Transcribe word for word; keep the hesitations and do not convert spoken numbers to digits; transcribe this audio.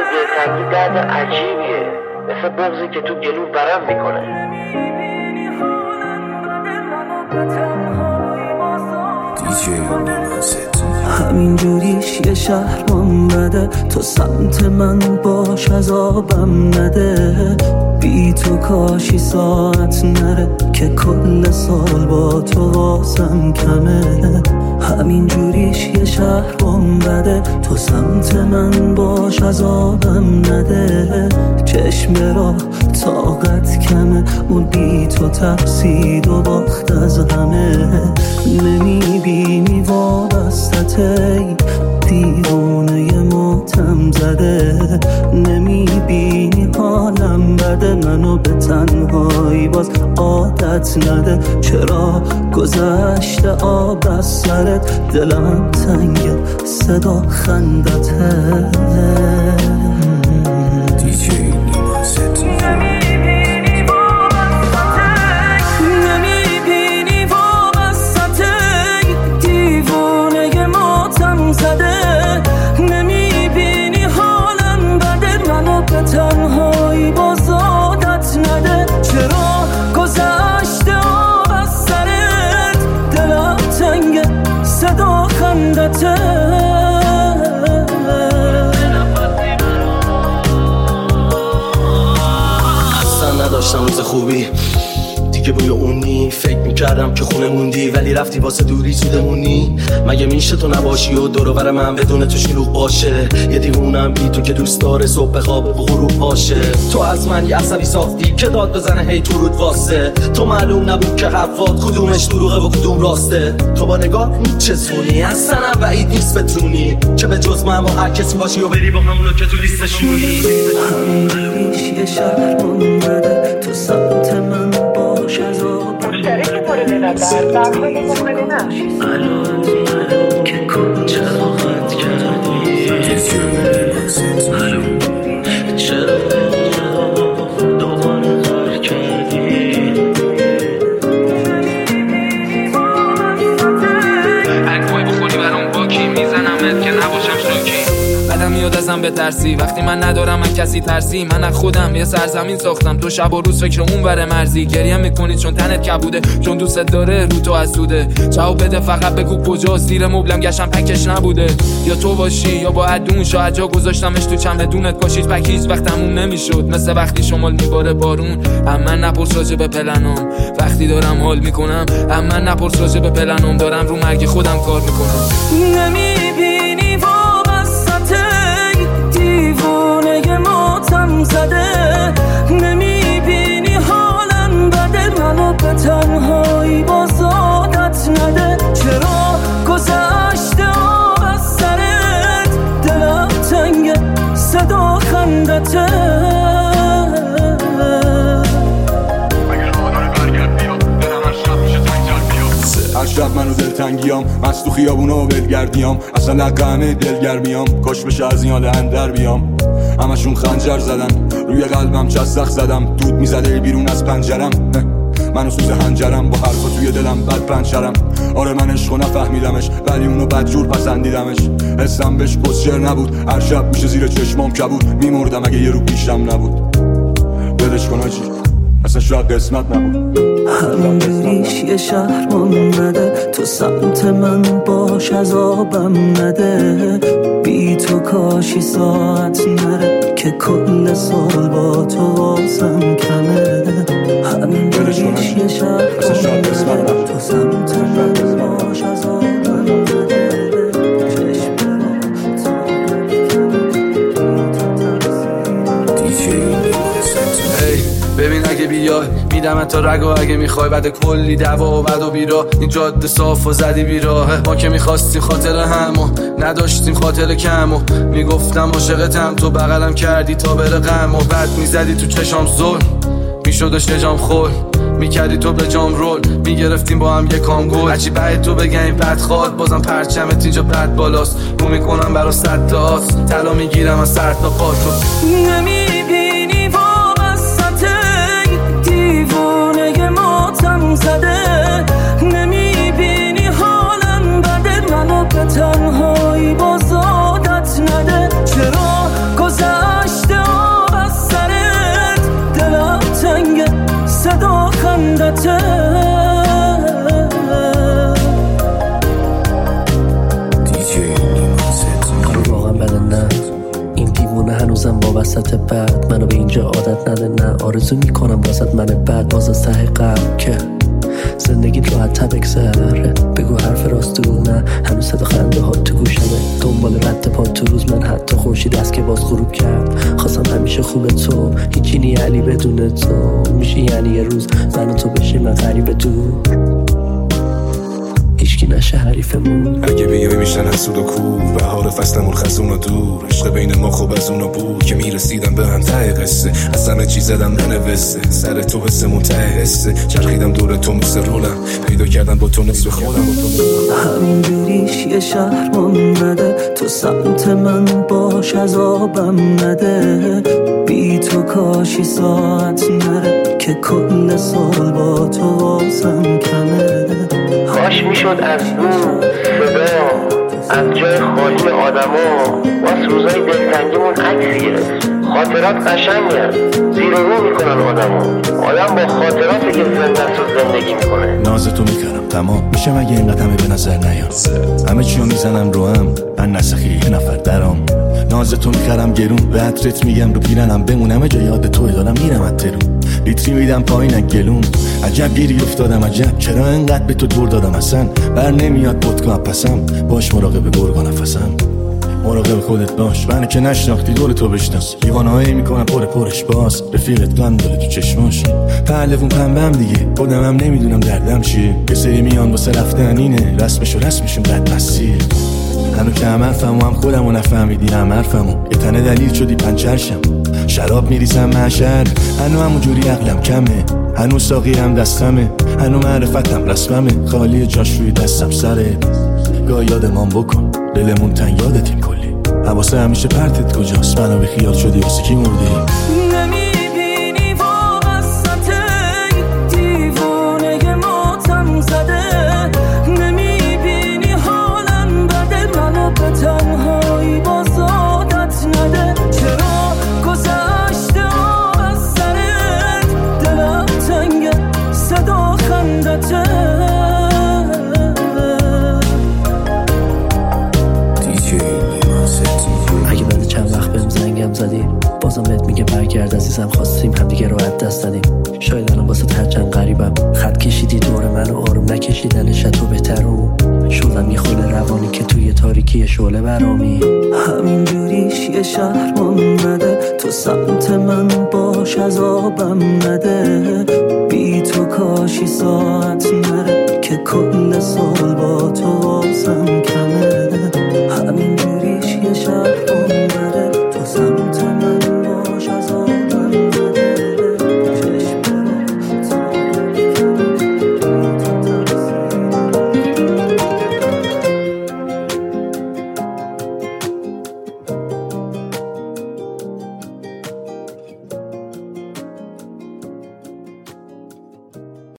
دلتنگی درد عجیبیه، مثل بغضی که تو گلو برم میکنه. همین جوریش یه شهرم بده، تو سمت من باش عذابم نده. بی تو کاشی ساعت نره که کل سال با تو واسم کمه. همین جوریش یه شهرم بده، تو سمت من باش عذابم نده. چشم را طاقت کمه، اون بی تو ترسید و باخت از همه. نمیبینی وابسته‌ای دیوانه ماتم زده، نمیبینی حالم بده، منو به تنهایی باز عادت نده. چرا گذشته آب از سرت، دلم تنگه صدا خندته. دیجی تنهایی باز عادت نده. چرا گذشته آب از سرت، دلم تنگه صدا خندته. اصلا نداشتم روز خوبی دیگه، بوی اونی فکر میکردم که خونه موندی، ولی رفتی واسه دوری زودمونی. مگه میشه تو نباشی و دور و بر من بدون تو شلوغ باشه؟ یه دیوونم بی تو که دوست داره صبح خواب و غروب باشه. تو از من یه عصبی ساختی که داد بزنه هی تو رود واسه. تو معلوم نبود که حرفات کدومش دروغه و کدوم راسته. تو با نگاه میچسونی، اصلا بعید نیست بتونی که به جز من با هر کسی باشی و بری با همونو که تو لیستشونی. همینش یه شهرم بده، تو سمت من باش عذاب. مشترک مورد نظر برهای مقدمه الان که کجا خواهد کردی، چرا دوباره غر کردی. اگه بخوری برام با کی میزنمت که نباشم شوکی. بعدم میاد ازم بترسی وقتی من ندارم، من کسی ترسی. من از خودم یه سرزمین ساختم، تو شب و روز فکر اون بره مرزی. گریه میکنی چون تنت کبوده، چون دوست داره رو تو اسوده. جواب بده فقط بگو کجاست، زیر مبلم گشتم پکش نبوده. یا تو باشی یا با ادون شاید جا گذاشتمش تو چمدونت باشید پک هیچ وقت تموم نمیشد. مثل وقتی شمال میباره بارون، اما نپرس راجع به پلنام. وقتی دارم حال میکنم، اما نپرس راجع به پلنام. دارم رو مرگ خودم کار میکنم. نمیبینی دیوانه ماتم زده، نمیبینی حالم بده، منو به تنهایی باز عادت نده. چرا گذشته آب از سرت، دلم تنگه صدا خندته. هر شب منو دلتنگیام، مست تو خیابونا و بلگردیام. اصلا لقمه دلگرمیام، کاش بشه از این حال اندر بیام. همشون خنجر زدن روی قلبم، چسخ زدم دود میزده بیرون از پنجرم. منو سوز هنجرم با حرفا توی دلم بد پنجرم. آره من عشقو نفهمیدمش، ولی اونو بدجور پسندیدمش. حسم بهش کسچر نبود، هر شب میشه زیر چشمام کبود. میمردم اگه یه رو پیشم نبود. دلش کن آجی، اصلا شاید قسمت نبود. همین جوریش یه شهرم بده، تو سمت من باش عذابم نده. بی تو کاشی ساعت نره که کل سال با تو واسم کمه. همین جوریش یه شهرم بده، تو سمت من باش عذابم نده. ببین اگه بیای میدم تا رگو، اگه میخوای بعد کلی دعوا و بد و بیرا. این جاده صاف و زدی بیراه، ما که میخواستیم خاطر هم و نداشتیم خاطر کم. و میگفتم عاشقتم، تو بغلم کردی تا بره غم. و بعد میزدی تو چشام زل، میشدش نجام خول. میکردی تو به جام رول، میگرفتیم با هم یکام گل. هرچی بعد تو بگم بد خواد، بازم پرچمت اینجا بد بالاست. رو میکنم برا صد تا آس، طلا میگیرم از سر تا پا. تو نمیبینی وابسته دیوانه ماتم زده، نمیبینی حالم بده، منو به تنهایی باز عادت نده. چرا گذشت وسط بعد منو به اینجا عادت نده، نه آرزو میکنم واسط من بعد باز از ته قلب که زندگیت راحت تا بگذره. بگو حرف راست رو نه، هنوز صدا خنده ها تو گوشمه، دنبال رد پا تو روز من حتی خورشید است که باز غروب کرد. خواستم همیشه خوب تو، هیچی نی علی بدون تو میشه، یعنی یه روز من و تو بشیم من غریب دور، هیچکی نشه حریفمون. اگه بیای میشن حسود و کور، بهار فصلمون خزون و دور، عشق بین ما خوب از اونو بود که میرسیدم به هم ته قصه، از همه چی زدم ننوسته، سر تو حسمون ته حسه، چرخیدم دور تو مثل رولم، پیدا کردم با تو نصف خودم. همینجوریش یه شهر نده، تو سمت من باش عذابم نده، بی تو کاشی ساعت نره که کل سال با تو واسم کمه. کاش میشد از دور صدا از جای خالی آدما واس روزای دلتنگیمون عکس گرفت. خاطرات قشنگن، زیر و رو میکنن آدما، آدم با خاطراتی که زنده تو زندگی میکنه. نازتو میکردم تمام میشه مگه اینقدر همه به نظر نیاد، همه چیو میزنم رو هم من نسخی یه نفر درام. نازتو میکردم گرون به عطرت میگم رو پیرنم بمونم، جا یاد توی دارم میرم اترون، لیتری میدم پایین گلوم. عجب گیری افتادم عجب، چرا انقدر به تو دور دادم اصلا، بر نمیاد ودکا پسم، باش مراقب گرگا نفسم، مراقب خودت باش، من که نشناختی دور تو بشناس، دیوانهایی میکنم پر پرش باز، رفیقت گم داره تو چشماش، پهلوون پنبم دیگه خودمم نمیدونم دردم چیه، یه سری میان واسه رفتن اینه، رسمشو رسمشون بد مسیه. هنو که هم حرفمو هم خودمو نفهمیدی هم حرفمو، یه تنه دلیل شدی پنچرشم، شراب میریزم محشر، هنو همون جوری عقلم کمه، هنو ساقی هم دستمه، هنو معرفتم رسممه، خالی جاش روی دستم سره. گاه یادمان بکن دلمون تنگ یادتیم کلی، حواسه همیشه پرتت کجاست، منو به خیال شدی واسه کی مردی. نمیبینی وابستت دیوانه ماتم زده، نمیبینی حالم بده، منو به تنهایی باز عادت نده، چرا گذشته آب از سرت، دلم تنگه صدا خندته. اگه بعد چند وقت بهم زنگم زدی بازم بهت میگه برگرد عزیزم، خواستیم همدیگه رو از دست دادیم، شاید الان واسه هرچند غریبم، خط کشیدی دور منو آروم نکشیدنش تو بهترون شدم، یه خونه روانی که توی تاریکی شعله برامی. همینجوریش یه شهر نده، تو سمت من باش عذابم نده، بی تو کاشی ساعت نره که کل سال با تو واسم